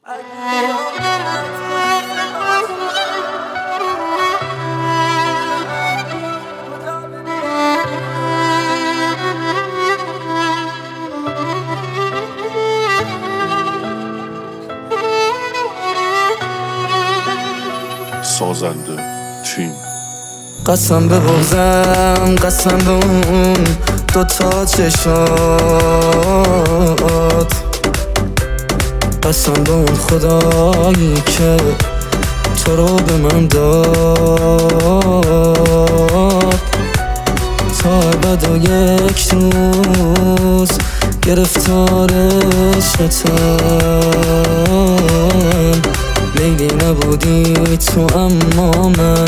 سازنده تیم. قسم به بغضم، قسم به اون دوتا چشات، قسم به اون خدایی که تو رو به من داد. تا ابد و یک روز گرفتار عشقتم. لیلی نبودی تو اما من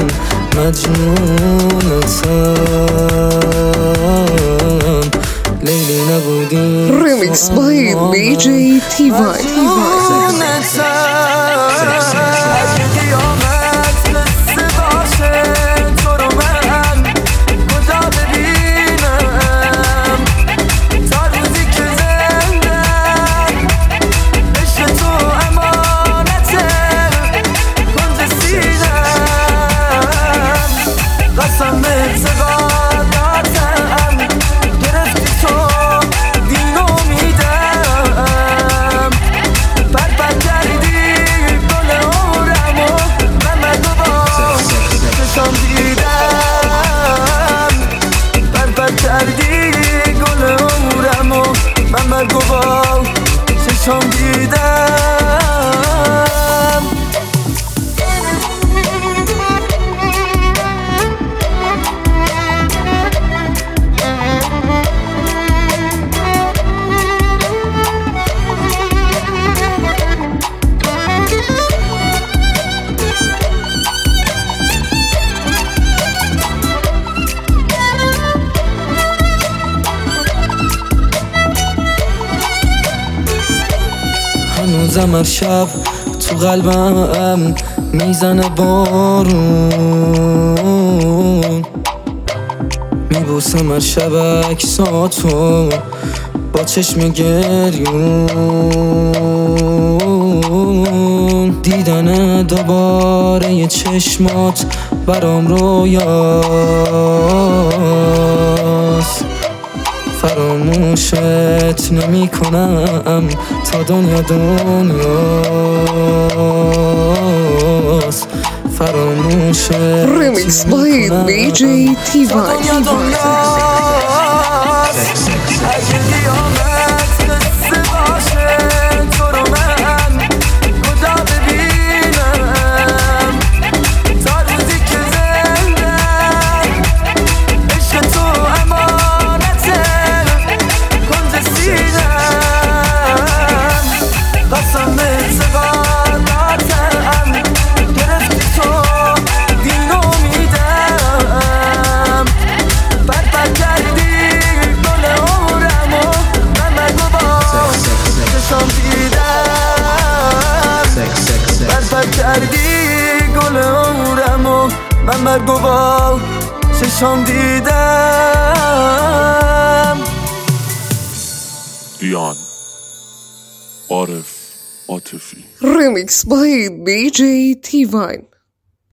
مجنونتم. لیلی نبودی Remix by DJ T-Vibe. هنوزم هر شب تو قلبم میزنه بارون، میبوسم هر شب عکساتو با چشم گریون. دیدن دوباره یه چشمات برام رویاست، فراموشت نمی کنم تا دنیا دنیاست. فراموشت Remix by DJ T-Vibe. من مرگ و با چشم دیدم. دیان عارف عاطفی. Remix by DJ T-Vibe.